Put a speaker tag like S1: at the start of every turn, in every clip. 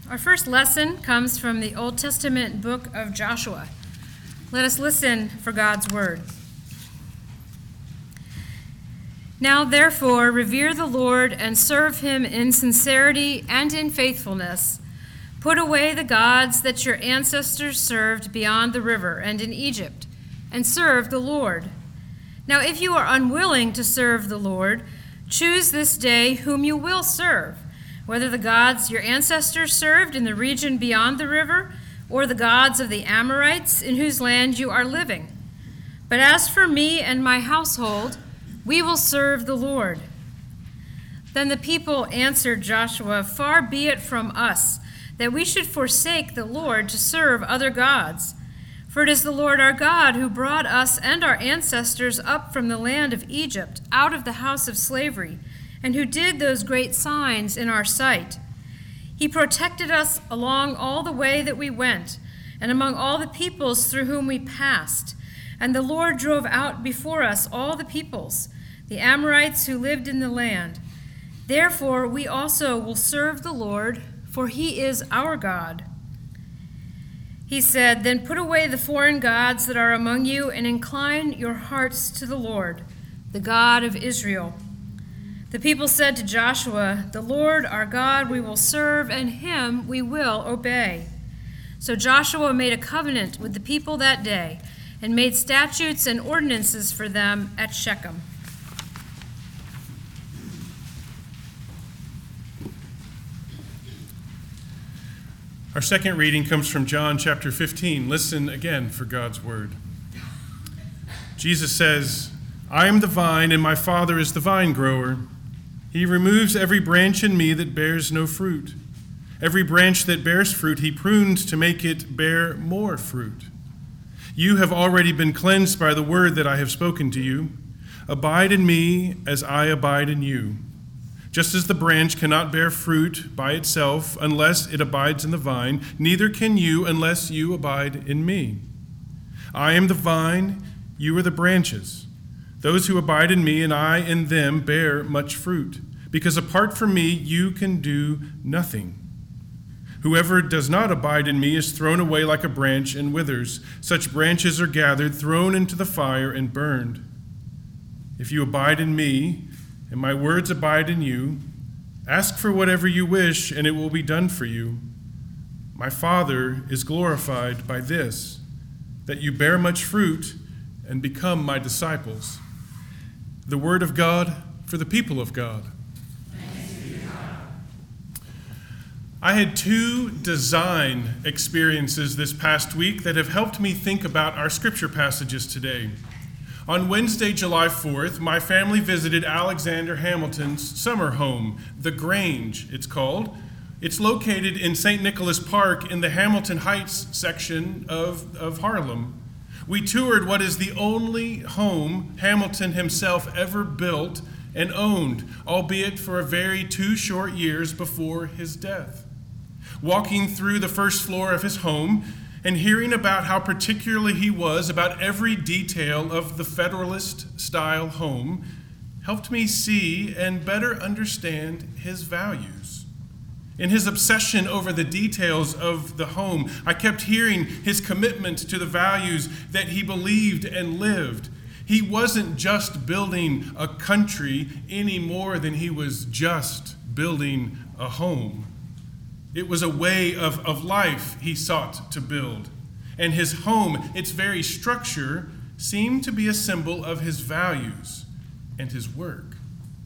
S1: Our first lesson comes from the Old Testament book of Joshua. Let us listen for God's word. Now, therefore, revere the Lord and serve him in sincerity and in faithfulness. Put away the gods that your ancestors served beyond the river and in Egypt, and serve the Lord. Now, if you are unwilling to serve the Lord, choose this day whom you will serve, whether the gods your ancestors served in the region beyond the river, or the gods of the Amorites in whose land you are living. But as for me and my household, we will serve the Lord. Then the people answered Joshua, Far be it from us that we should forsake the Lord to serve other gods. For it is the Lord our God who brought us and our ancestors up from the land of Egypt, out of the house of slavery, and who did those great signs in our sight. He protected us along all the way that we went, and among all the peoples through whom we passed. And the Lord drove out before us all the peoples, the Amorites who lived in the land. Therefore we also will serve the Lord, for he is our God. He said, Then put away the foreign gods that are among you, and incline your hearts to the Lord, the God of Israel. The people said to Joshua, The Lord our God we will serve, and him we will obey. So Joshua made a covenant with the people that day, and made statutes and ordinances for them at Shechem.
S2: Our second reading comes from John chapter 15. Listen again for God's word. Jesus says, I am the vine, and my Father is the vine grower. He removes every branch in me that bears no fruit. Every branch that bears fruit he prunes to make it bear more fruit. You have already been cleansed by the word that I have spoken to you. Abide in me as I abide in you. Just as the branch cannot bear fruit by itself unless it abides in the vine, neither can you unless you abide in me. I am the vine, you are the branches. Those who abide in me and I in them bear much fruit, because apart from me you can do nothing. Whoever does not abide in me is thrown away like a branch and withers. Such branches are gathered, thrown into the fire, and burned. If you abide in me, and my words abide in you, ask for whatever you wish, and it will be done for you. My Father is glorified by this, that you bear much fruit and become my disciples. The word of God for the people of God.
S3: Thanks be to God.
S2: I had two design experiences this past week that have helped me think about our scripture passages today. On Wednesday, July 4th, my family visited Alexander Hamilton's summer home, The Grange, it's called. It's located in St. Nicholas Park in the Hamilton Heights section of Harlem. We toured what is the only home Hamilton himself ever built and owned, albeit for a very 2 short years before his death. Walking through the first floor of his home, and hearing about how particularly he was about every detail of the Federalist-style home helped me see and better understand his values. In his obsession over the details of the home, I kept hearing his commitment to the values that he believed and lived. He wasn't just building a country any more than he was just building a home. It was a way of life he sought to build. And his home, its very structure, seemed to be a symbol of his values and his work.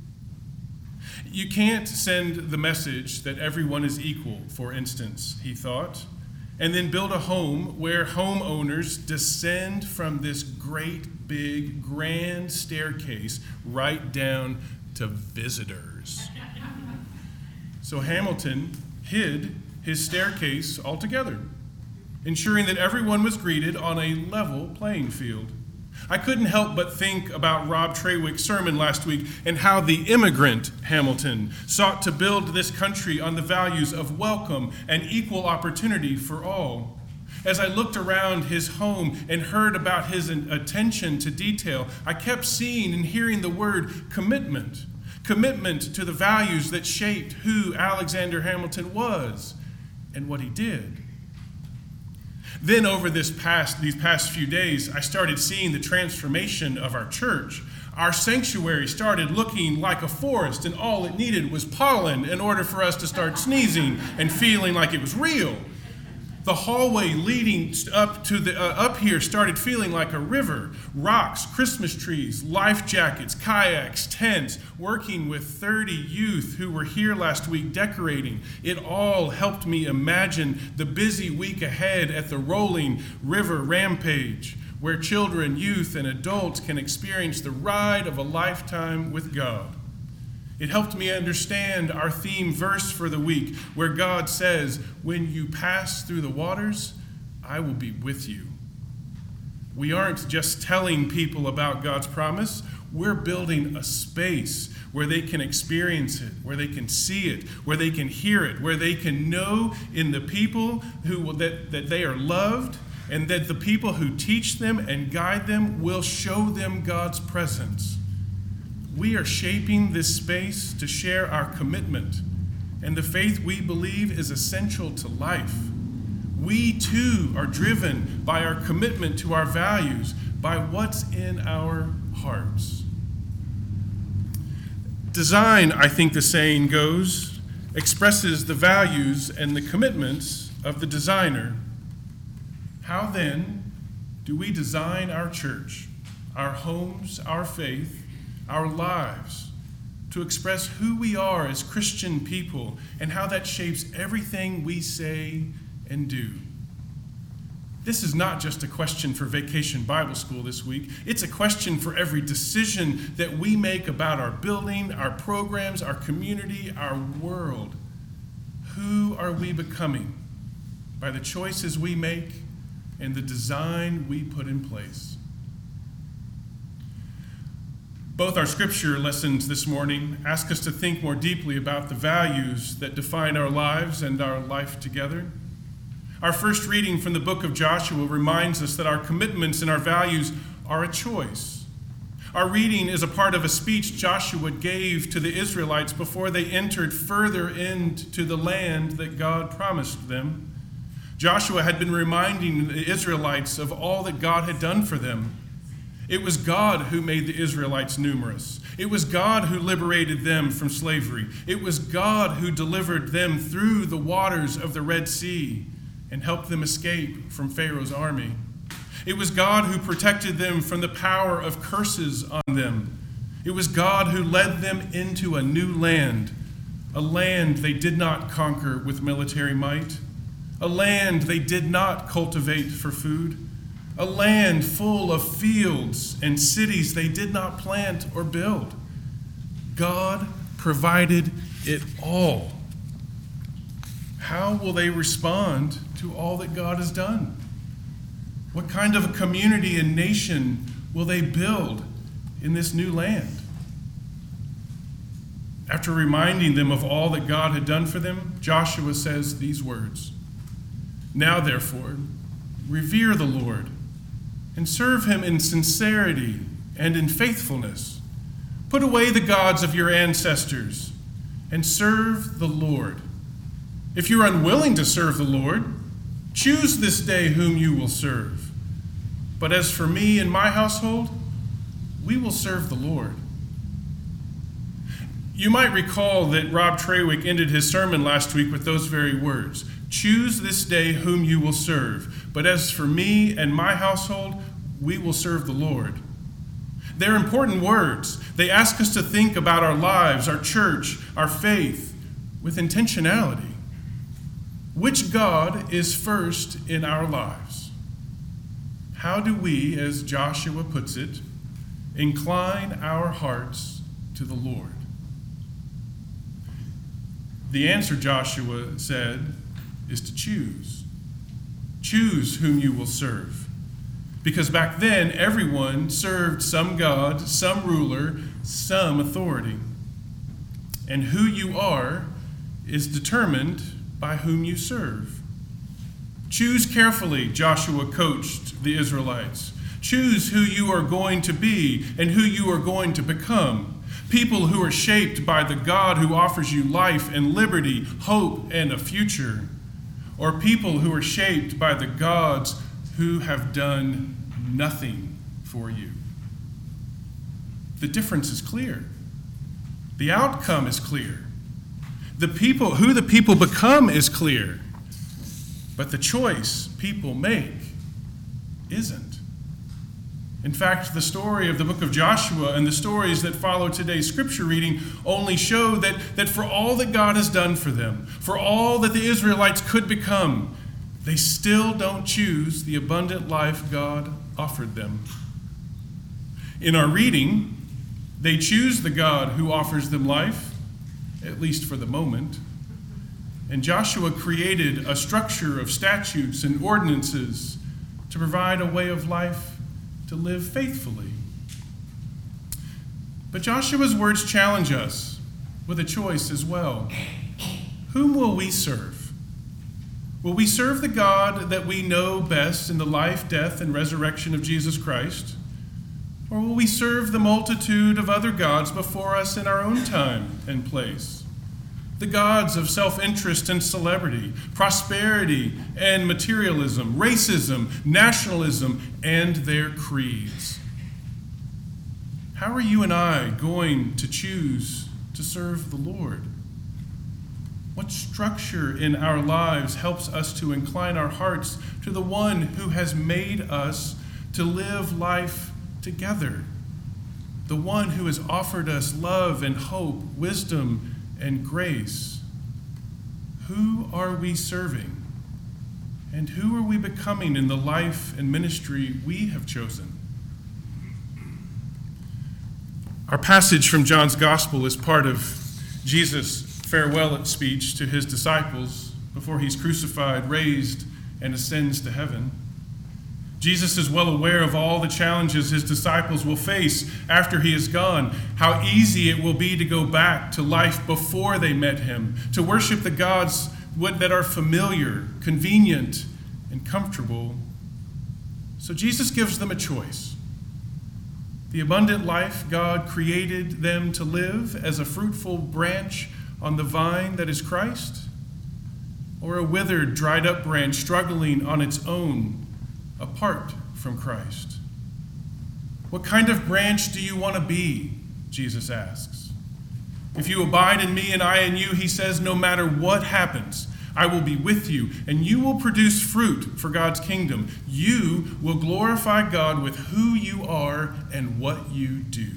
S2: You can't send the message that everyone is equal, for instance, he thought, and then build a home where homeowners descend from this great, big, grand staircase right down to visitors. So Hamilton hid his staircase altogether, ensuring that everyone was greeted on a level playing field. I couldn't help but think about Rob Trawick's sermon last week and how the immigrant Hamilton sought to build this country on the values of welcome and equal opportunity for all. As I looked around his home and heard about his attention to detail, I kept seeing and hearing the word commitment. Commitment to the values that shaped who Alexander Hamilton was and what he did. Then over these past few days, I started seeing the transformation of our church. Our sanctuary started looking like a forest, and all it needed was pollen in order for us to start sneezing and feeling like it was real. The hallway leading up here started feeling like a river. Rocks, Christmas trees, life jackets, kayaks, tents, working with 30 youth who were here last week decorating. It all helped me imagine the busy week ahead at the rolling river rampage, where children, youth, and adults can experience the ride of a lifetime with God. It helped me understand our theme verse for the week, where God says, "When you pass through the waters, I will be with you." We aren't just telling people about God's promise. We're building a space where they can experience it, where they can see it, where they can hear it, where they can know in the people that they are loved, and that the people who teach them and guide them will show them God's presence. We are shaping this space to share our commitment and the faith we believe is essential to life. We too are driven by our commitment to our values, by what's in our hearts. Design, I think the saying goes, expresses the values and the commitments of the designer. How then do we design our church, our homes, our faith, our lives, to express who we are as Christian people and how that shapes everything we say and do? This is not just a question for Vacation Bible School this week. It's a question for every decision that we make about our building, our programs, our community, our world. Who are we becoming by the choices we make and the design we put in place? Both our scripture lessons this morning ask us to think more deeply about the values that define our lives and our life together. Our first reading from the book of Joshua reminds us that our commitments and our values are a choice. Our reading is a part of a speech Joshua gave to the Israelites before they entered further into the land that God promised them. Joshua had been reminding the Israelites of all that God had done for them. It was God who made the Israelites numerous. It was God who liberated them from slavery. It was God who delivered them through the waters of the Red Sea and helped them escape from Pharaoh's army. It was God who protected them from the power of curses on them. It was God who led them into a new land, a land they did not conquer with military might, a land they did not cultivate for food, a land full of fields and cities they did not plant or build. God provided it all. How will they respond to all that God has done? What kind of a community and nation will they build in this new land? After reminding them of all that God had done for them, Joshua says these words, "Now therefore, revere the Lord and serve him in sincerity and in faithfulness. Put away the gods of your ancestors and serve the Lord. If you're unwilling to serve the Lord, choose this day whom you will serve. But as for me and my household, we will serve the Lord." You might recall that Rob Trawick ended his sermon last week with those very words. Choose this day whom you will serve. But as for me and my household, we will serve the Lord. They're important words. They ask us to think about our lives, our church, our faith with intentionality. Which God is first in our lives? How do we, as Joshua puts it, incline our hearts to the Lord? The answer, Joshua said, is to choose. Choose whom you will serve. Because back then, everyone served some god, some ruler, some authority. And who you are is determined by whom you serve. Choose carefully, Joshua coached the Israelites. Choose who you are going to be and who you are going to become. People who are shaped by the God who offers you life and liberty, hope and a future. or people who are shaped by the gods who have done nothing for you. The difference is clear. The outcome is clear. Who the people become is clear. But the choice people make isn't. In fact, the story of the book of Joshua and the stories that follow today's scripture reading only show that for all that God has done for them, for all that the Israelites could become, they still don't choose the abundant life God offered them. In our reading, they choose the God who offers them life, at least for the moment. And Joshua created a structure of statutes and ordinances to provide a way of life to live faithfully. But Joshua's words challenge us with a choice as well. Whom will we serve? Will we serve the God that we know best in the life, death, and resurrection of Jesus Christ? Or will we serve the multitude of other gods before us in our own time and place? The gods of self-interest and celebrity, prosperity and materialism, racism, nationalism, and their creeds. How are you and I going to choose to serve the Lord? What structure in our lives helps us to incline our hearts to the one who has made us to live life together? The one who has offered us love and hope, wisdom and grace. Who are we serving? And who are we becoming in the life and ministry we have chosen? Our passage from John's Gospel is part of Jesus' farewell speech to his disciples before he's crucified, raised, and ascends to heaven. Jesus is well aware of all the challenges his disciples will face after he is gone, how easy it will be to go back to life before they met him, to worship the gods that are familiar, convenient, and comfortable. So Jesus gives them a choice. The abundant life God created them to live as a fruitful branch on the vine that is Christ, or a withered, dried up branch struggling on its own apart from Christ. What kind of branch do you want to be? Jesus asks. If you abide in me and I in you, he says, no matter what happens, I will be with you, and you will produce fruit for God's kingdom. You will glorify God with who you are and what you do.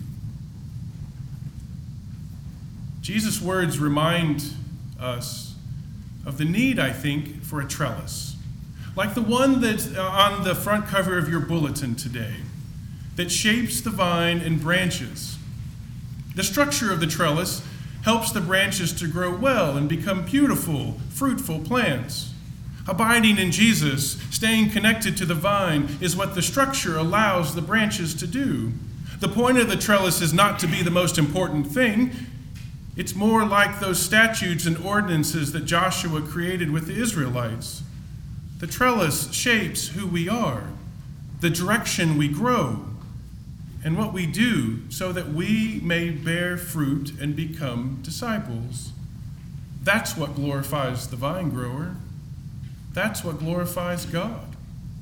S2: Jesus' words remind us of the need, I think, for a trellis, like the one that's on the front cover of your bulletin today, that shapes the vine and branches. The structure of the trellis helps the branches to grow well and become beautiful, fruitful plants. Abiding in Jesus, staying connected to the vine, is what the structure allows the branches to do. The point of the trellis is not to be the most important thing. It's more like those statutes and ordinances that Joshua created with the Israelites. The trellis shapes who we are, the direction we grow, and what we do so that we may bear fruit and become disciples. That's what glorifies the vine grower. That's what glorifies God.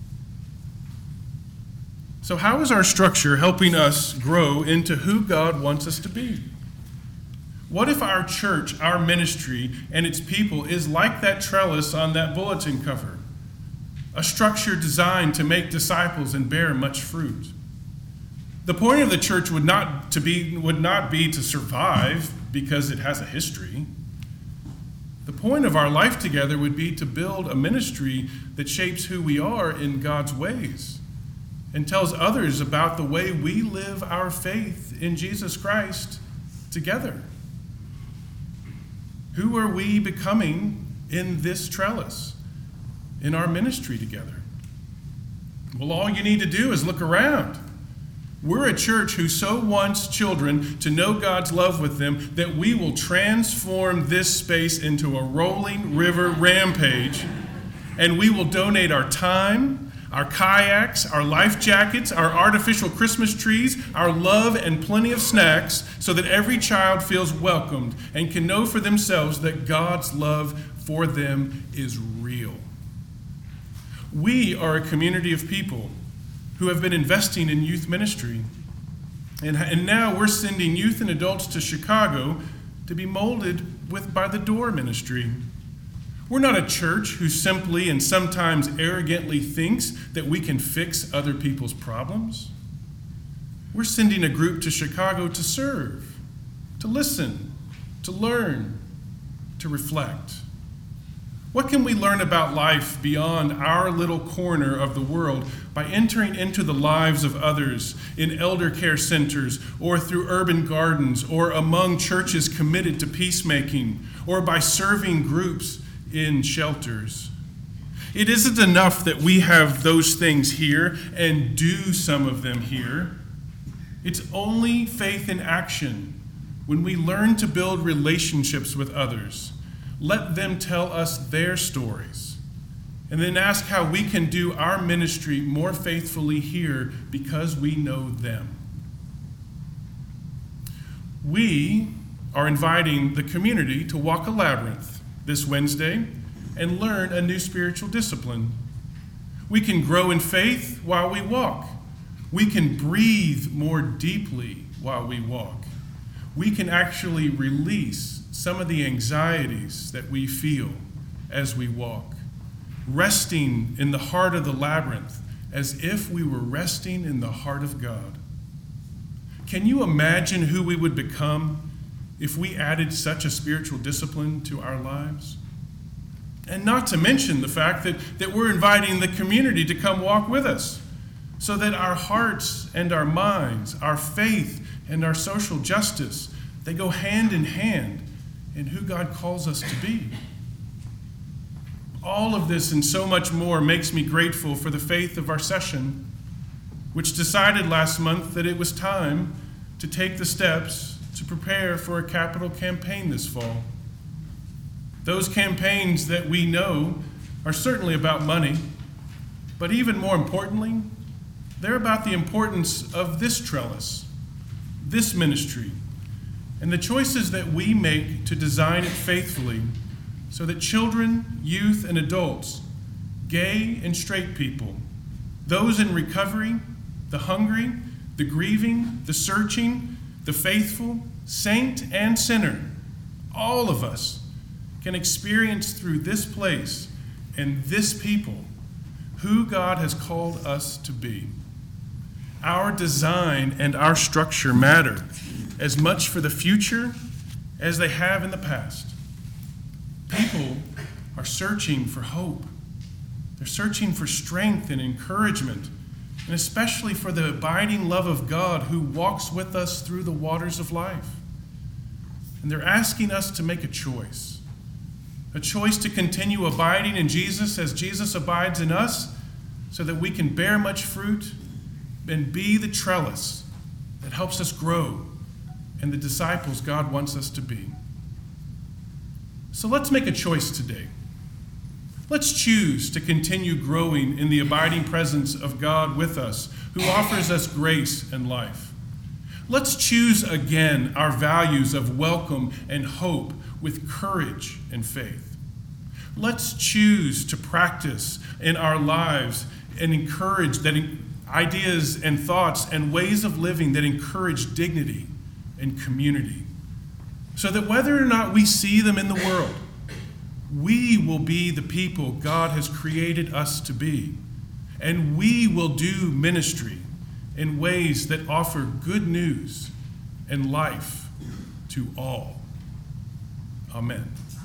S2: So how is our structure helping us grow into who God wants us to be? What if our church, our ministry, and its people is like that trellis on that bulletin cover? A structure designed to make disciples and bear much fruit. The point of the church would not be to survive because it has a history. The point of our life together would be to build a ministry that shapes who we are in God's ways and tells others about the way we live our faith in Jesus Christ together. Who are we becoming in this trellis, in our ministry together? Well, all you need to do is look around. We're a church who so wants children to know God's love with them that we will transform this space into a rolling river rampage, and we will donate our time, our kayaks, our life jackets, our artificial Christmas trees, our love, and plenty of snacks so that every child feels welcomed and can know for themselves that God's love for them is real. We are a community of people who have been investing in youth ministry. And now we're sending youth and adults to Chicago to be molded by the Door ministry. We're not a church who simply and sometimes arrogantly thinks that we can fix other people's problems. We're sending a group to Chicago to serve, to listen, to learn, to reflect. What can we learn about life beyond our little corner of the world by entering into the lives of others in elder care centers or through urban gardens or among churches committed to peacemaking or by serving groups in shelters? It isn't enough that we have those things here and do some of them here. It's only faith in action when we learn to build relationships with others. Let them tell us their stories, and then ask how we can do our ministry more faithfully here because we know them. We are inviting the community to walk a labyrinth this Wednesday and learn a new spiritual discipline. We can grow in faith while we walk. We can breathe more deeply while we walk. We can actually release some of the anxieties that we feel as we walk, resting in the heart of the labyrinth as if we were resting in the heart of God. Can you imagine who we would become if we added such a spiritual discipline to our lives? And not to mention the fact that we're inviting the community to come walk with us so that our hearts and our minds, our faith and our social justice, they go hand in hand in who God calls us to be. All of this and so much more makes me grateful for the faith of our session, which decided last month that it was time to take the steps to prepare for a capital campaign this fall. Those campaigns that we know are certainly about money, but even more importantly, they're about the importance of this trellis, this ministry, and the choices that we make to design it faithfully so that children, youth, and adults, gay and straight people, those in recovery, the hungry, the grieving, the searching, the faithful, saint and sinner, all of us can experience through this place and this people who God has called us to be. Our design and our structure matter as much for the future as they have in the past. People are searching for hope. They're searching for strength and encouragement, and especially for the abiding love of God who walks with us through the waters of life. And they're asking us to make a choice to continue abiding in Jesus as Jesus abides in us so that we can bear much fruit and be the trellis that helps us grow and the disciples God wants us to be. So let's make a choice today. Let's choose to continue growing in the abiding presence of God with us, who offers us grace and life. Let's choose again our values of welcome and hope with courage and faith. Let's choose to practice in our lives and encourage that ideas and thoughts and ways of living that encourage dignity and community, so that whether or not we see them in the world, we will be the people God has created us to be, and we will do ministry in ways that offer good news and life to all. Amen.